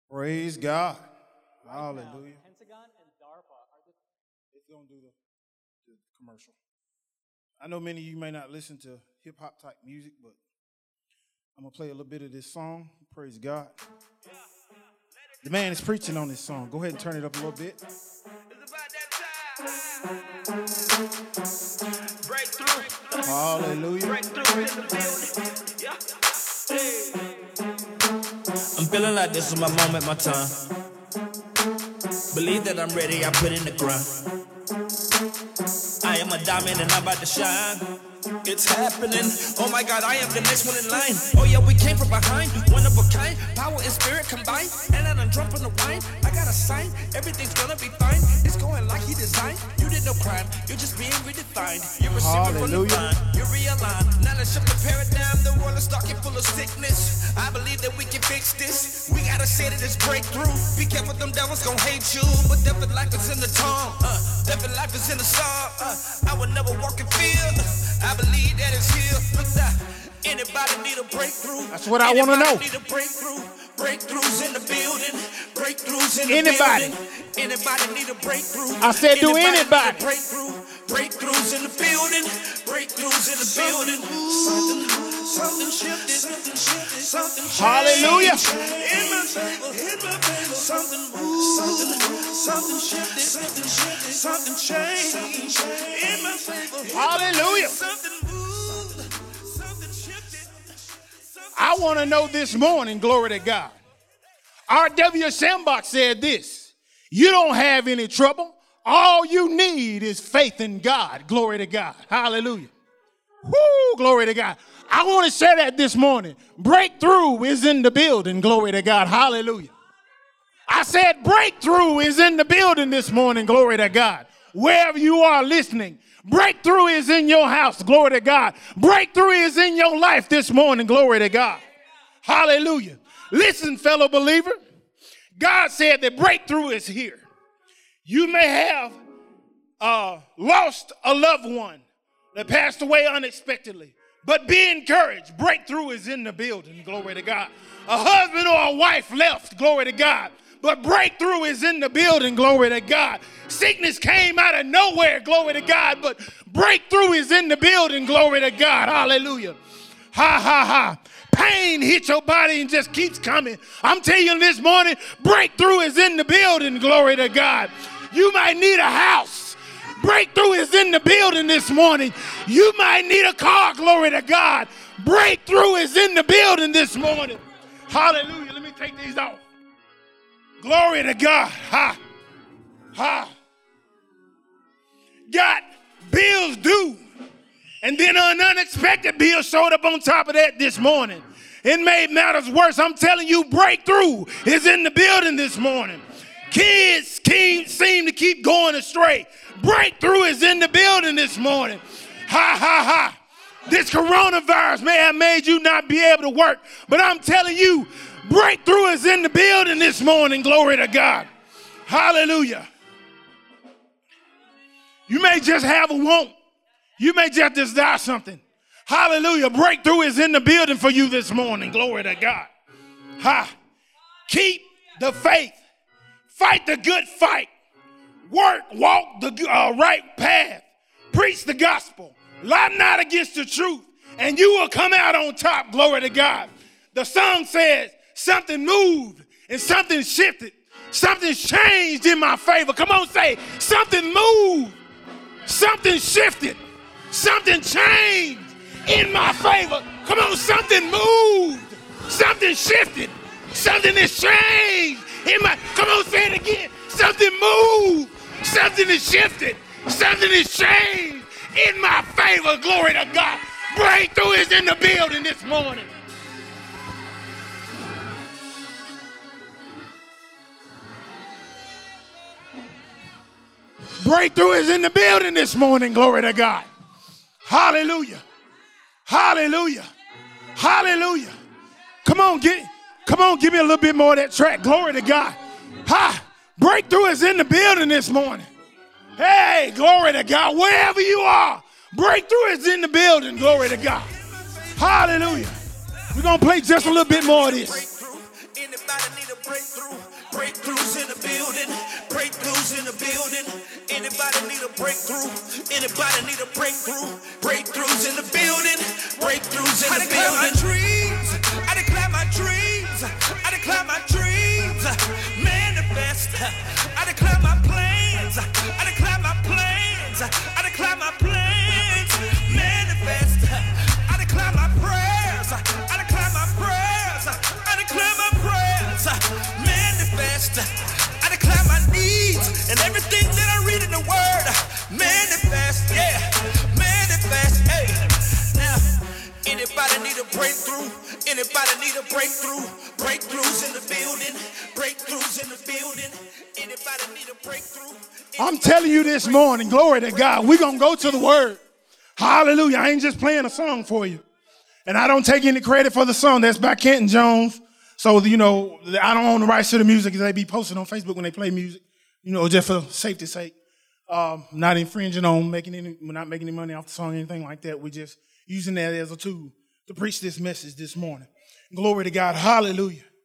Praise God. Hallelujah. Pentagon and DARPA are the... It's going to do the commercial. I know many of you may not listen to hip-hop type music, but I'm going to play a little bit of this song. Praise God. The man is preaching on this song. Go ahead and turn it up a little bit. Breakthrough. Hallelujah. Breakthrough in the building. Yeah. I'm feeling like this is my moment, my time. Believe that I'm ready, I put in the grind. I am a diamond and I'm about to shine. It's happening. Oh my God, I am the next one in line. Oh yeah, we came from behind. One of a kind. Power and spirit combined. And I done drunk on the wine. I got a sign. Everything's gonna be fine. It's going like he designed. You did no crime. You're just being redefined. You're receiving from the vine. You're realigned. Now let's shift the paradigm. The world is stalking full of sickness. I believe that we can fix this. We gotta say that it's breakthrough. Be careful, them devils gon' hate you. But death and life is in the tongue. Death and life is in the song. I would never walk in fear. I believe that it's here. Look that. Anybody need a breakthrough? That's what I want to know. Need a breakthrough. Breakthroughs in the building. Breakthroughs in the Anybody. building. Anybody need a breakthrough? I said, do anybody. Need a breakthrough. Breakthroughs in the building. Breakthroughs in the building. Something shifted. Something changed. Hallelujah. In my favor. Something moved. Something shifted. Something changed. In my favor. Hallelujah. Something moved. Something shifted. I want to know this morning, glory to God. R.W. Shambach said this: you don't have any trouble. All you need is faith in God. Glory to God. Hallelujah. Woo, glory to God. I want to say that this morning. Breakthrough is in the building. Glory to God. Hallelujah. I said breakthrough is in the building this morning. Glory to God. Wherever you are listening, breakthrough is in your house. Glory to God. Breakthrough is in your life this morning. Glory to God. Hallelujah. Listen, fellow believer. God said that breakthrough is here. You may have lost a loved one that passed away unexpectedly, but be encouraged. Breakthrough is in the building. Glory to God. A husband or a wife left. Glory to God. But breakthrough is in the building. Glory to God. Sickness came out of nowhere. Glory to God. But breakthrough is in the building. Glory to God. Hallelujah. Ha, ha, ha. Pain hits your body and just keeps coming. I'm telling you this morning, breakthrough is in the building. Glory to God. You might need a house. Breakthrough is in the building this morning. You might need a car. Glory to God. Breakthrough is in the building this morning. Hallelujah. Let me take these off. Glory to God. Ha. Ha. Got bills due. And then an unexpected bill showed up on top of that this morning. It made matters worse. I'm telling you, breakthrough is in the building this morning. Kids seem to keep going astray. Breakthrough is in the building this morning. Ha, ha, ha. This coronavirus may have made you not be able to work, but I'm telling you, breakthrough is in the building this morning. Glory to God. Hallelujah. You may just have a want. You may just desire something. Hallelujah. Breakthrough is in the building for you this morning. Glory to God. Ha. Keep the faith. Fight the good fight. Walk the right path. Preach the gospel. Lie not against the truth, and you will come out on top. Glory to God. The song says something moved and something shifted. Something changed in my favor. Come on, say something moved. Something shifted. Something changed in my favor. Come on, something moved. Something shifted. Something has changed in my... Come on, say it again. Something moved. Something has shifted. Something has changed in my favor. Glory to God. Breakthrough is in the building this morning. Breakthrough is in the building this morning. Glory to God. Hallelujah. Hallelujah. Hallelujah. Come on, give me a little bit more of that track. Glory to God. Ha! Breakthrough is in the building this morning. Hey, glory to God. Wherever you are, breakthrough is in the building. Glory to God. Hallelujah. We're going to play just a little bit more of this. Anybody need a breakthrough? Anybody need a breakthrough? Anybody need a breakthrough? Breakthroughs in the building. Breakthroughs in the building. I declare my dreams. I declare my dreams. Manifest. I declare my plans. I declare my plans. I declare my plans. Manifest. I declare my prayers. I declare my prayers. I declare my prayers. Manifest. I declare my needs and everything that I read in the word. Manifest. Yeah. Manifest. Hey. Now, anybody need a breakthrough? Anybody need a breakthrough? Breakthroughs in the building. Breakthroughs in the building. Anybody need a breakthrough? I'm telling you this morning, glory to God, we're going to go to the word. Hallelujah. I ain't just playing a song for you. And I don't take any credit for the song. That's by Kenton Jones. So, you know, I don't own the rights to the music. They be posted on Facebook when they play music, you know, just for safety's sake. Not infringing on we're not making any money off the song or anything like that. We're just using that as a tool to preach this message this morning. Glory to God. Hallelujah.